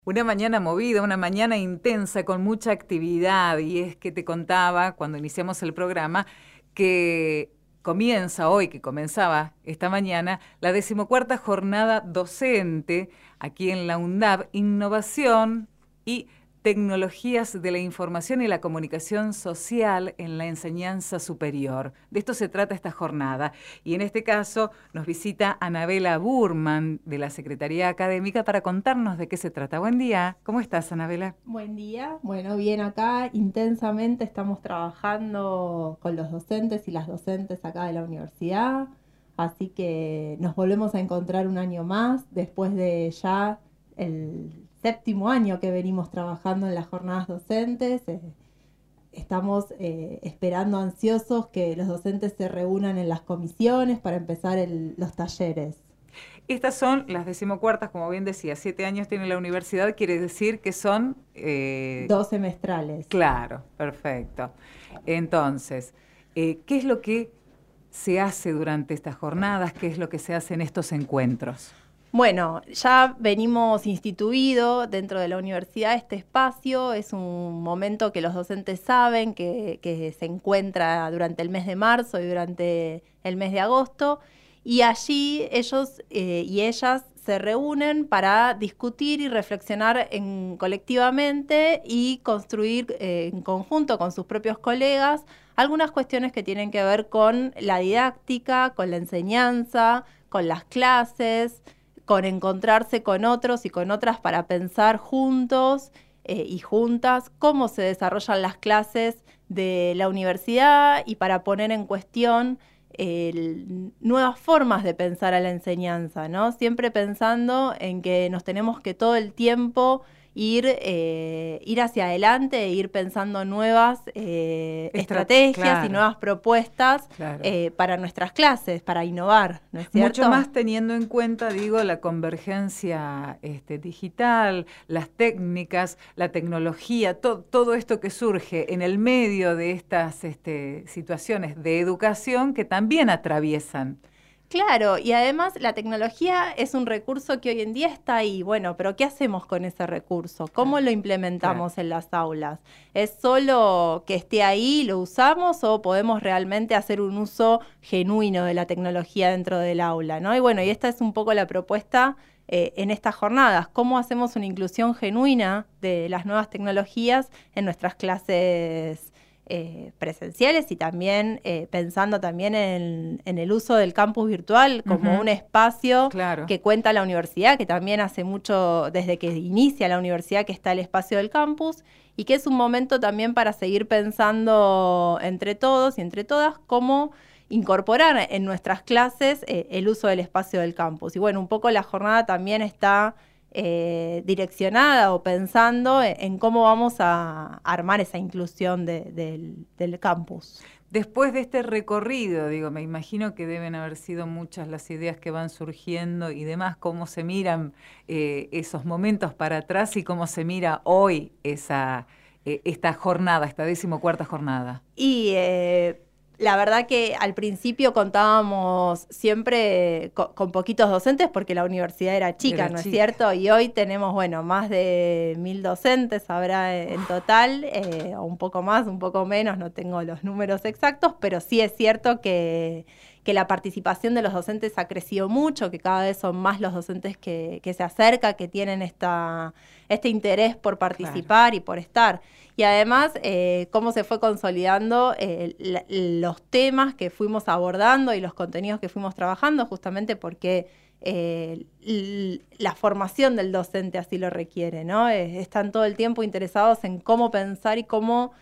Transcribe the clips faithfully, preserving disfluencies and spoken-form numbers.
Una mañana movida, una mañana intensa, con mucha actividad, y es que te contaba cuando iniciamos el programa que comienza hoy, que comenzaba esta mañana, la decimocuarta jornada docente aquí en la UNDAB, Innovación y Tecnologías de la Información y la Comunicación Social en la Enseñanza Superior. De esto se trata esta jornada. Y en este caso nos visita Anabela Burman de la Secretaría Académica para contarnos de qué se trata. Buen día. ¿Cómo estás, Anabela? Buen día. Bueno, bien acá, intensamente estamos trabajando con los docentes y las docentes acá de la universidad. Así que nos volvemos a encontrar un año más, después de ya el séptimo año que venimos trabajando en las jornadas docentes. Eh, estamos eh, esperando ansiosos que los docentes se reúnan en las comisiones para empezar el- los talleres. Estas son las decimocuartas, como bien decía, siete años tiene la universidad, quiere decir que son... eh, Dos semestrales. claro, perfecto. Entonces, eh, ¿qué es lo que se hace durante estas jornadas? ¿Qué es lo que se hace en estos encuentros? Bueno, ya venimos instituido dentro de la universidad este espacio, es un momento que los docentes saben que, que se encuentra durante el mes de marzo y durante el mes de agosto, y allí ellos eh, y ellas se reúnen para discutir y reflexionar en, colectivamente y construir eh, en conjunto con sus propios colegas algunas cuestiones que tienen que ver con la didáctica, con la enseñanza, con las clases, con encontrarse con otros y con otras para pensar juntos eh, y juntas cómo se desarrollan las clases de la universidad y para poner en cuestión eh, nuevas formas de pensar a la enseñanza, ¿no? Siempre pensando en que nos tenemos que todo el tiempo ir, eh, ir hacia adelante e ir pensando nuevas eh, Estra- estrategias claro, y nuevas propuestas claro. eh, para nuestras clases, para innovar, ¿no es cierto? Mucho más teniendo en cuenta, digo, la convergencia este, digital, las técnicas, la tecnología, to- todo esto que surge en el medio de estas este, situaciones de educación que también atraviesan. Claro, y además la tecnología es un recurso que hoy en día está ahí. Bueno, pero ¿qué hacemos con ese recurso? ¿Cómo Claro, lo claro. implementamos en las aulas? ¿Es solo que esté ahí, lo usamos o podemos realmente hacer un uso genuino de la tecnología dentro del aula, ¿no? Y bueno, y esta es un poco la propuesta eh, en estas jornadas. ¿Cómo hacemos una inclusión genuina de las nuevas tecnologías en nuestras clases eh, presenciales y también eh, pensando también en, en el uso del campus virtual como Ujú, un espacio claro. que cuenta la universidad, que también hace mucho, desde que inicia la universidad, que está el espacio del campus, y que es un momento también para seguir pensando entre todos y entre todas cómo incorporar en nuestras clases eh, el uso del espacio del campus. Y bueno, un poco la jornada también está eh, direccionada o pensando en, en cómo vamos a armar esa inclusión de, del, del campus. Después de este recorrido, digo, me imagino que deben haber sido muchas las ideas que van surgiendo y demás, cómo se miran eh, esos momentos para atrás y cómo se mira hoy esa, eh, esta jornada, esta decimocuarta jornada. Y eh, la verdad que al principio contábamos siempre co- con poquitos docentes porque la universidad era chica, Era ¿no es chica. cierto? Y hoy tenemos, bueno, más de mil docentes habrá en total, eh, o un poco más, un poco menos, no tengo los números exactos, pero sí es cierto que, que la participación de los docentes ha crecido mucho, que cada vez son más los docentes que, que se acercan, que tienen esta, este interés por Claro. participar y por estar. Y además, eh, cómo se fue consolidando eh, la, los temas que fuimos abordando y los contenidos que fuimos trabajando, justamente porque eh, l- la formación del docente así lo requiere, ¿no? Eh, están todo el tiempo interesados en cómo pensar y cómo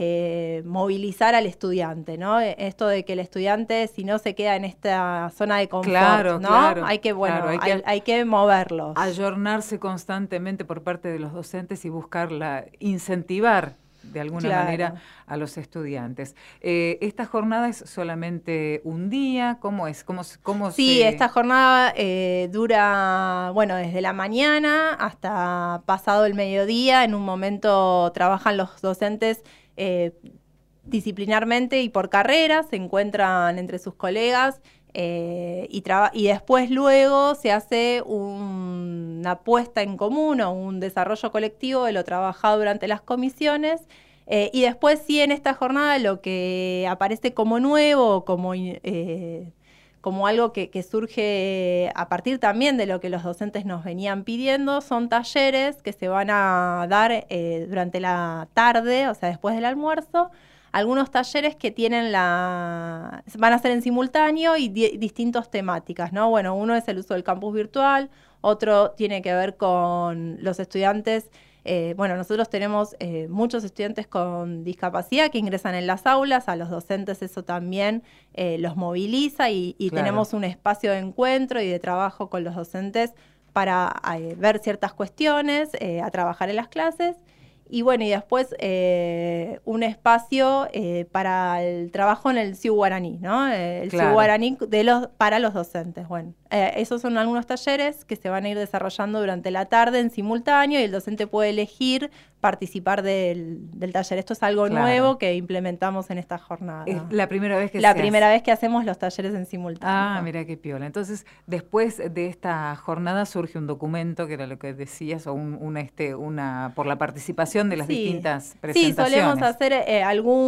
eh, movilizar al estudiante, ¿no? Eh, Esto de que el estudiante, si no se queda en esta zona de confort, Claro, ¿no? claro, Hay que, claro, bueno, hay hay, que hay que moverlos. ayornarse constantemente por parte de los docentes y buscarla, incentivar de alguna manera Claro. a los estudiantes. Eh, ¿Esta jornada es solamente un día? ¿Cómo es? ¿Cómo, se- cómo Sí, se...? esta jornada eh, dura, bueno, desde la mañana hasta pasado el mediodía. En un momento trabajan los docentes eh, disciplinarmente y por carrera, se encuentran entre sus colegas Eh, y, y después luego se hace un, una puesta en común o un desarrollo colectivo de lo trabajado durante las comisiones. Eh, y después sí en esta jornada lo que aparece como nuevo, como, eh, como algo que, que surge a partir también de lo que los docentes nos venían pidiendo, son talleres que se van a dar eh, durante la tarde, o sea, después del almuerzo. Algunos talleres que tienen la van a ser en simultáneo y di distintas temáticas, ¿no? Bueno, uno es el uso del campus virtual, otro tiene que ver con los estudiantes. Eh, bueno, nosotros tenemos eh, muchos estudiantes con discapacidad que ingresan en las aulas, a los docentes eso también eh, los moviliza y, y claro. tenemos un espacio de encuentro y de trabajo con los docentes para eh, ver ciertas cuestiones, eh, a trabajar en las clases. Y bueno, y después eh, un espacio eh, para el trabajo en el C I U guaraní, ¿no? Eh, el claro. C I U guaraní de los, para los docentes. Bueno, eh, esos son algunos talleres que se van a ir desarrollando durante la tarde en simultáneo y el docente puede elegir participar del, del taller. Esto es algo claro. nuevo que implementamos en esta jornada. Es la primera vez que La se primera hace. vez que hacemos los talleres en simultáneo. Ah, mira qué piola. Entonces, después de esta jornada surge un documento, que era lo que decías, o un, una, este, una por la participación de las sí. distintas presentaciones. Sí, solemos hacer eh,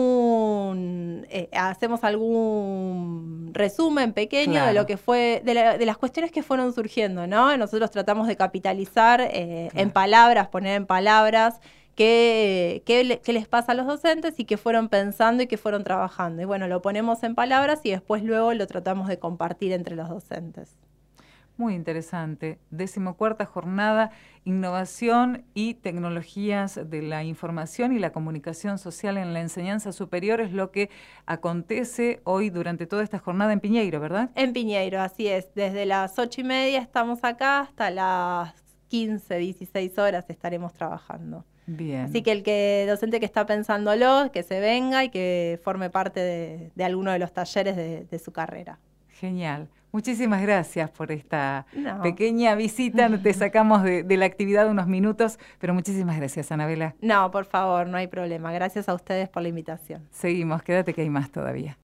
algún, eh, hacemos algún resumen pequeño claro. de lo que fue, de, la, de las cuestiones que fueron surgiendo, ¿no? Nosotros tratamos de capitalizar eh, claro. en palabras, poner en palabras qué, qué, qué les pasa a los docentes y qué fueron pensando y qué fueron trabajando. Y bueno, lo ponemos en palabras y después luego lo tratamos de compartir entre los docentes. Muy interesante. Decimocuarta jornada, innovación y tecnologías de la información y la comunicación social en la enseñanza superior es lo que acontece hoy durante toda esta jornada en Piñeiro, ¿verdad? En Piñeiro, así es. Desde las ocho y media estamos acá hasta las quince, dieciséis horas estaremos trabajando. Bien. Así que el que docente que está pensándolo, que se venga y que forme parte de, de alguno de los talleres de, de su carrera. Genial. Muchísimas gracias por esta no. pequeña visita. Te sacamos de, de la actividad unos minutos, pero muchísimas gracias, Anabela. No, por favor, no hay problema. Gracias a ustedes por la invitación. Seguimos, quédate que hay más todavía.